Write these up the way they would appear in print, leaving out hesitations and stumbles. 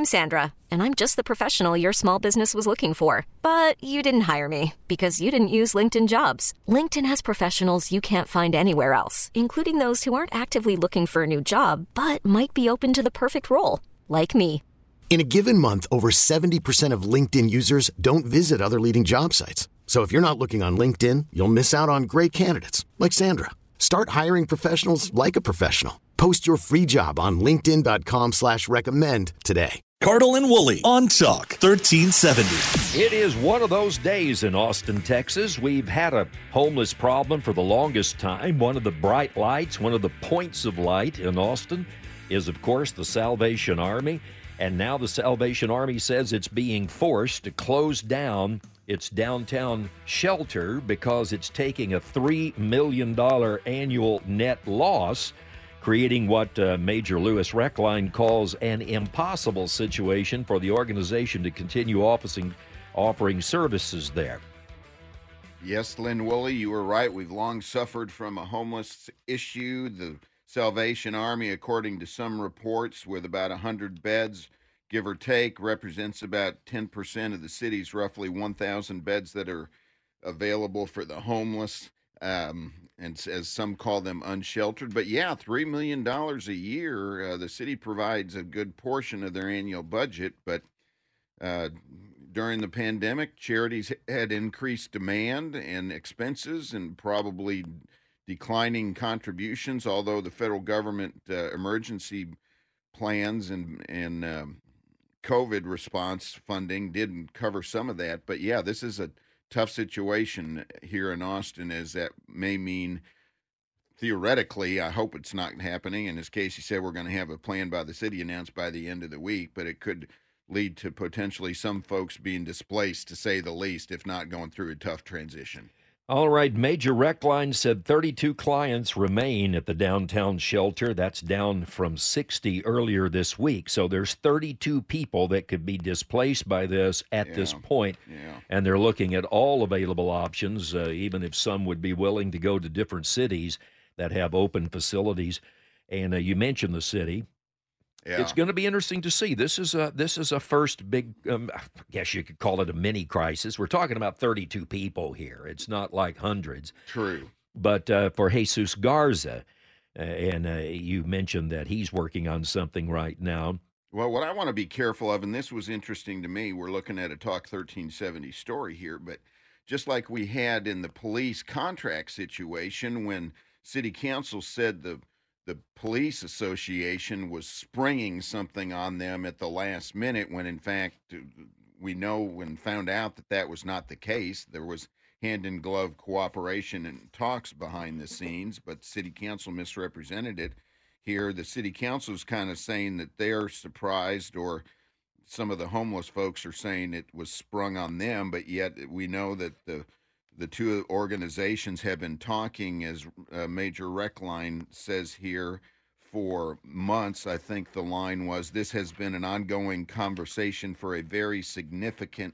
I'm Sandra, and I'm just the professional your small business was looking for. But you didn't hire me because you didn't use LinkedIn Jobs. LinkedIn has professionals you can't find anywhere else, including those who aren't actively looking for a new job, but might be open to the perfect role, like me. In a given month, over 70% of LinkedIn users don't visit other leading job sites. So if you're not looking on LinkedIn, you'll miss out on great candidates like Sandra. Start hiring professionals like a professional. Post your free job on linkedin.com/recommend today. Cardle and Woolley on Talk 1370. It is one of those days in Austin, Texas. We've had a homeless problem for the longest time. One of the bright lights, one of the points of light in Austin is, of course, the Salvation Army. And now the Salvation Army says it's being forced to close down its downtown shelter because it's taking a $3 million annual net loss, creating what Major Louis Reckline calls an impossible situation for the organization to continue offering services there. Yes, Lynn Woolley, you were right. We've long suffered from a homeless issue. The Salvation Army, according to some reports, with about 100 beds, give or take, represents about 10% of the city's roughly 1,000 beds that are available for the homeless, and as some call them, unsheltered. But yeah, $3 million a year. The city provides a good portion of their annual budget, but during the pandemic, charities had increased demand and expenses and probably declining contributions, although the federal government emergency plans and COVID response funding didn't cover some of that. But yeah, this is a tough situation here in Austin, as that may mean, theoretically, I hope it's not happening. In this case, he said we're going to have a plan by the city announced by the end of the week, but it could lead to potentially some folks being displaced, to say the least, if not going through a tough transition. All right, Major Reckline said 32 clients remain at the downtown shelter. That's down from 60 earlier this week. So there's 32 people that could be displaced by this at this point. And they're looking at all available options, even if some would be willing to go to different cities that have open facilities. And you mentioned the city. It's going to be interesting to see. This is a first big, I guess you could call it a mini crisis. We're talking about 32 people here. It's not like hundreds. True. But for Jesus Garza, and you mentioned that he's working on something right now. Well, what I want to be careful of, and this was interesting to me, we're looking at a Talk 1370 story here, but just like we had in the police contract situation when City Council said the police association was springing something on them at the last minute, when in fact we know and found out that that was not the case. There was hand-in-glove cooperation and talks behind the scenes, but City Council misrepresented it. Here, the City Council is kind of saying that they're surprised, or some of the homeless folks are saying it was sprung on them, but yet we know that the two organizations have been talking, as Major Reckline says here, for months. I think the line was, this has been an ongoing conversation for a very significant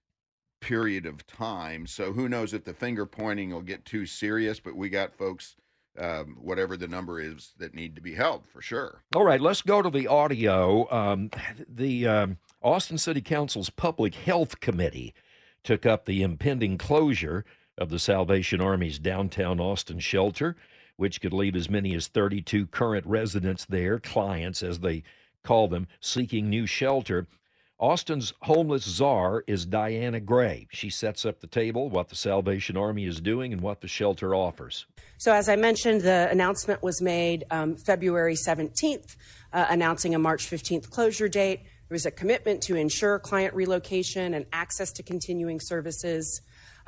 period of time. So who knows if the finger pointing will get too serious, but we got folks, whatever the number is, that need to be helped for sure. All right, let's go to the audio. The Austin City Council's Public Health Committee took up the impending closure of the Salvation Army's downtown Austin shelter, which could leave as many as 32 current residents there, clients as they call them, seeking new shelter. Austin's homeless czar is Diana Gray. She sets up the table, what the Salvation Army is doing and what the shelter offers. So as I mentioned, the announcement was made February 17th, announcing a March 15th closure date. There was a commitment to ensure client relocation and access to continuing services.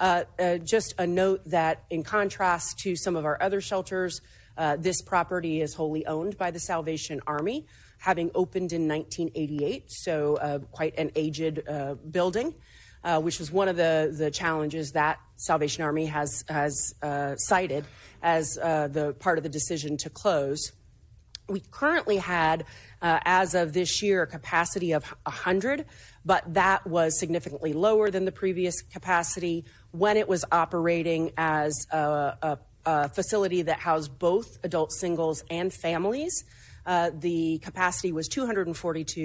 Just a note that in contrast to some of our other shelters, this property is wholly owned by the Salvation Army, having opened in 1988, so quite an aged building, which was one of the challenges that Salvation Army has cited as the part of the decision to close. We currently had, as of this year, a capacity of 100, but that was significantly lower than the previous capacity when it was operating as a facility that housed both adult singles and families. The capacity was 242,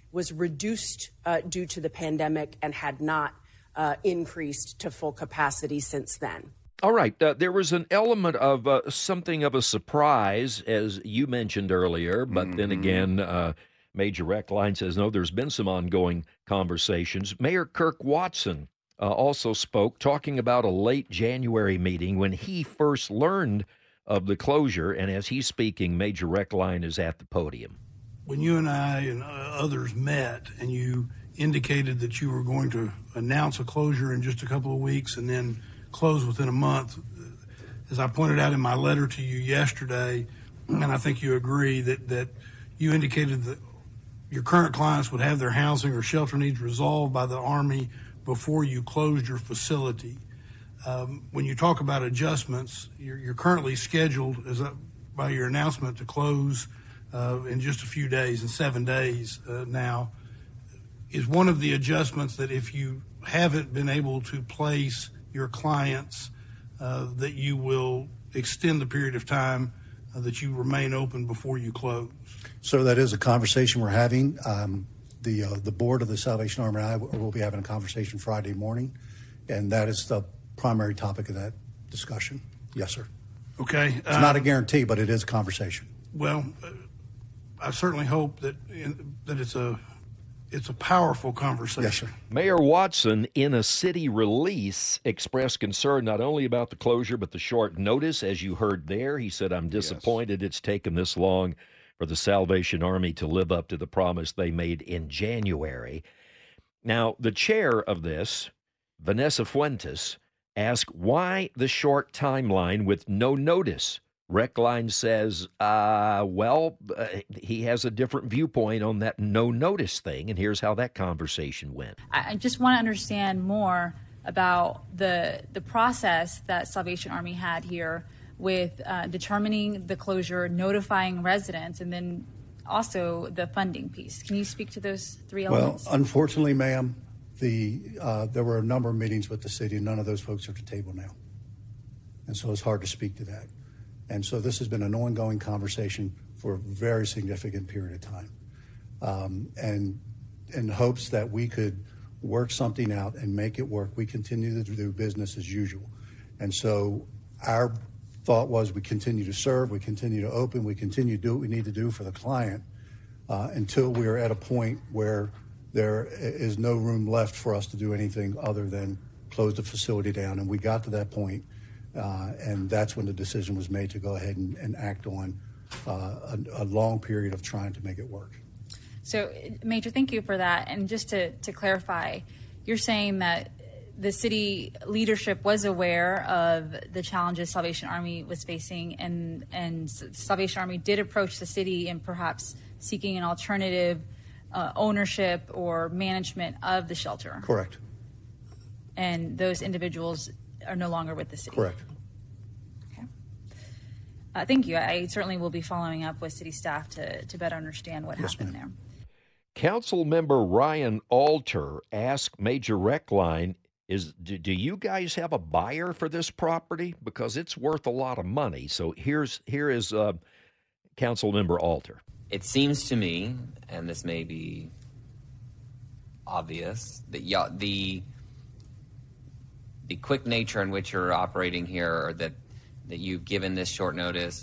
was reduced due to the pandemic and had not increased to full capacity since then. All right. There was an element of something of a surprise, as you mentioned earlier, but then again, Major Reckline says, no, there's been some ongoing conversations. Mayor Kirk Watson also spoke, talking about a late January meeting when he first learned of the closure, and as he's speaking, Major Reckline is at the podium. When you and I and others met and you indicated that you were going to announce a closure in just a couple of weeks and then close within a month, as I pointed out in my letter to you yesterday, and I think you agree that you indicated that your current clients would have their housing or shelter needs resolved by the Army before you closed your facility. When you talk about adjustments, you're currently scheduled by your announcement to close in just a few days, in 7 days now. Is one of the adjustments that if you haven't been able to place your clients, that you will extend the period of time that you remain open before you close? So that is a conversation we're having. The board of the Salvation Army and I will be having a conversation Friday morning, and that is the primary topic of that discussion. Yes, sir. Okay. It's not a guarantee, but it is a conversation. Well, I certainly hope that it's a powerful conversation. Yes, sir. Mayor Watson, in a city release, expressed concern not only about the closure, but the short notice. As you heard there, he said, I'm disappointed it's taken this long for the Salvation Army to live up to the promise they made in January. Now, the chair of this, Vanessa Fuentes, asked why the short timeline with no notice. Reckline says, he has a different viewpoint on that no notice thing, and here's how that conversation went. I just want to understand more about the process that Salvation Army had here with determining the closure, notifying residents, and then also the funding piece. Can you speak to those three elements? Well, unfortunately, ma'am, there were a number of meetings with the city, and none of those folks are at the table now. And so it's hard to speak to that. And so this has been an ongoing conversation for a very significant period of time. And in hopes that we could work something out and make it work, we continue to do business as usual. And so our thought was we continue to serve, we continue to open, we continue to do what we need to do for the client until we are at a point where there is no room left for us to do anything other than close the facility down. And we got to that point. And that's when the decision was made to go ahead and act on a long period of trying to make it work. So, Major, thank you for that. And just to clarify, you're saying that the city leadership was aware of the challenges Salvation Army was facing, and Salvation Army did approach the city in perhaps seeking an alternative ownership or management of the shelter. Correct. And those individuals are no longer with the city. Correct. Okay. Thank you. I certainly will be following up with city staff to better understand what happened there. Council member Ryan Alter asked Major Reckline, do you guys have a buyer for this property? Because it's worth a lot of money. So here is Council member Alter. It seems to me, and this may be obvious, that the quick nature in which you're operating here, or that you've given this short notice,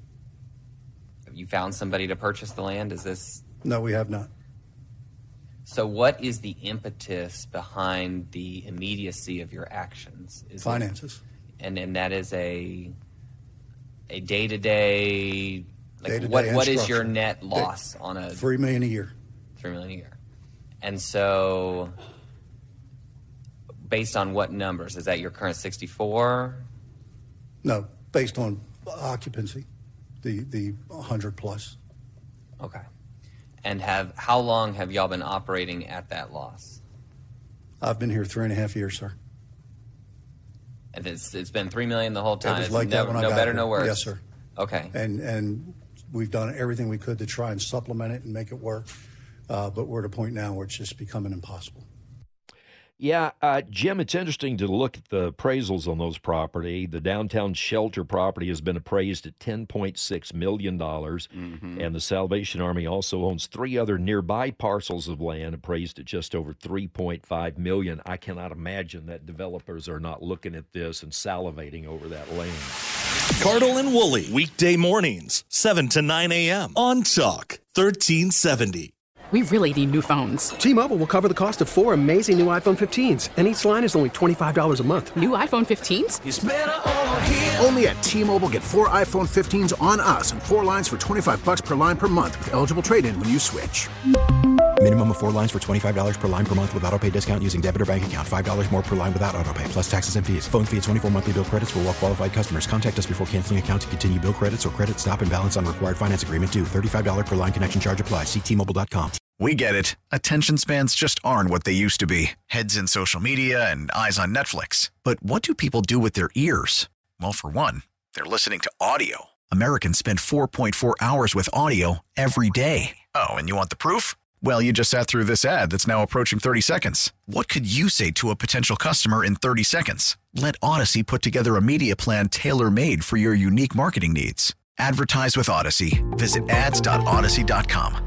have you found somebody to purchase the land? Is this? No, we have not. So what is the impetus behind the immediacy of your actions? Finances. And that is a day-to-day, what is your net loss on a $3 million a year. $3 million a year. And so based on what numbers? Is that your current 64? No, based on occupancy, the 100 plus. Okay. And how long have y'all been operating at that loss? I've been here 3.5 years, sir. And it's been $3 million the whole time. It was like that when I got better, here. no worse. Yes, sir. Okay. And we've done everything we could to try and supplement it and make it work, but we're at a point now where it's just becoming impossible. Yeah, Jim, it's interesting to look at the appraisals on those property. The downtown shelter property has been appraised at $10.6 million, and the Salvation Army also owns 3 other nearby parcels of land appraised at just over $3.5 million. I cannot imagine that developers are not looking at this and salivating over that land. Cardle and Woolley, weekday mornings, 7 to 9 a.m. on Talk 1370. We really need new phones. T-Mobile will cover the cost of 4 amazing new iPhone 15s, and each line is only $25 a month. New iPhone 15s? It's better over here. Only at T-Mobile, get 4 iPhone 15s on us and 4 lines for $25 per line per month with eligible trade-in when you switch. Minimum of 4 lines for $25 per line per month with autopay discount using debit or bank account. $5 more per line without autopay, plus taxes and fees. Phone fee at 24 monthly bill credits for well-qualified customers. Contact us before canceling account to continue bill credits or credit stop and balance on required finance agreement due. $35 per line connection charge applies. See T-Mobile.com. We get it. Attention spans just aren't what they used to be. Heads in social media and eyes on Netflix. But what do people do with their ears? Well, for one, they're listening to audio. Americans spend 4.4 hours with audio every day. Oh, and you want the proof? Well, you just sat through this ad that's now approaching 30 seconds. What could you say to a potential customer in 30 seconds? Let Odyssey put together a media plan tailor-made for your unique marketing needs. Advertise with Odyssey. Visit ads.odyssey.com.